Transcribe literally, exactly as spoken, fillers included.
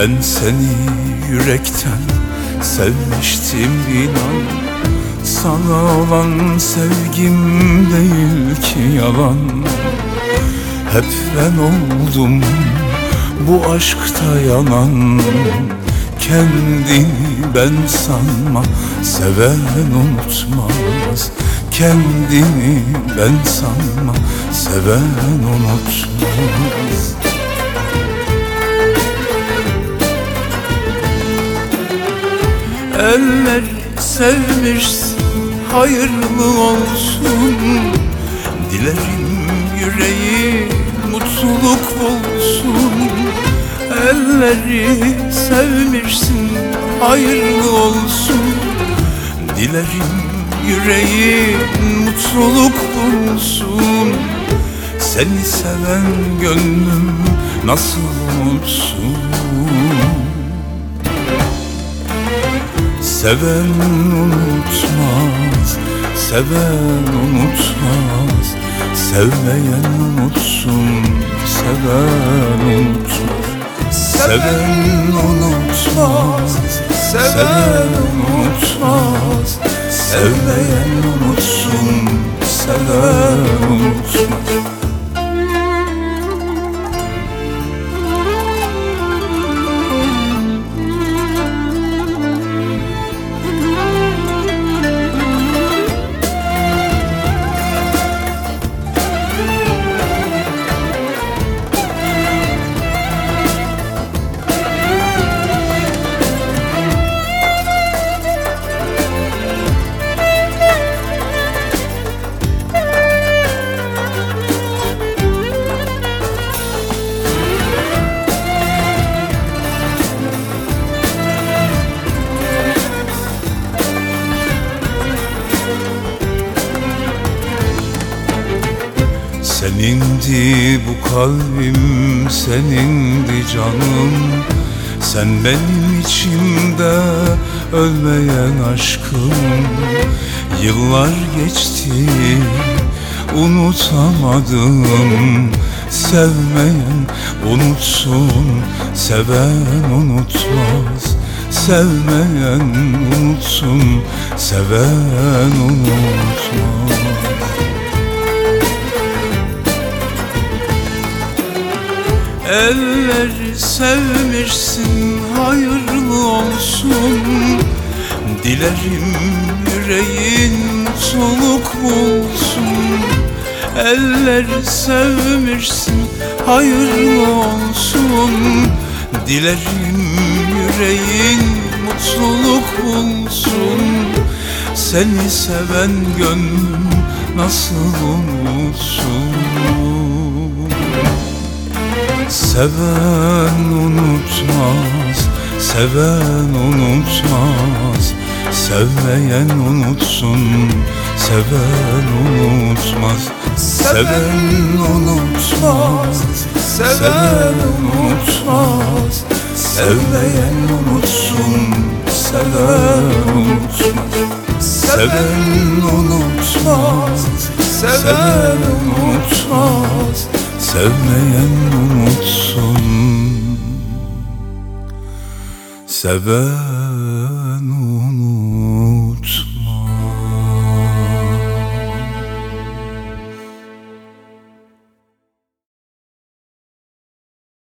Ben seni yürekten sevmiştim inan. Sana olan sevgim değil ki yalan. Hep ben oldum bu aşkta yanan. Kendini ben sanma, seven unutmaz. Kendini ben sanma, seven unutmaz. Eller sevmişsin, hayırlı olsun. Dilerim yüreği mutluluk bulsun. Elleri sevmişsin, hayırlı olsun. Dilerim yüreği mutluluk bulsun. Seni seven gönlüm nasıl unutsun? Seven unutmaz, seven unutmaz. Sevmeyen unutsun, seven unutmaz. Seven unutmaz, seven unutmaz. Sevmeyen unutsun, seven unutmaz. Senindi bu kalbim, senindi canım. Sen benim içimde ölmeyen aşkım. Yıllar geçti, unutamadım. Sevmeyen unutsun, seven unutmaz. Sevmeyen unutsun, seven unutmaz. Elleri sevmişsin, hayırlı olsun. Dilerim yüreğin mutluluk bulsun. Elleri sevmişsin, hayırlı olsun. Dilerim yüreğin mutluluk bulsun. Seni seven gönlüm nasıl unutsun? Seven unutmaz, seven unutmaz. Sevmeyen unutsun, seven unutmaz. Seven unutmaz, seven unutmaz. Sevmeyen unutsun, seven unutmaz. Seven unutmaz, seven unutmaz. Sevmeyen unutsun, seven unutmaz.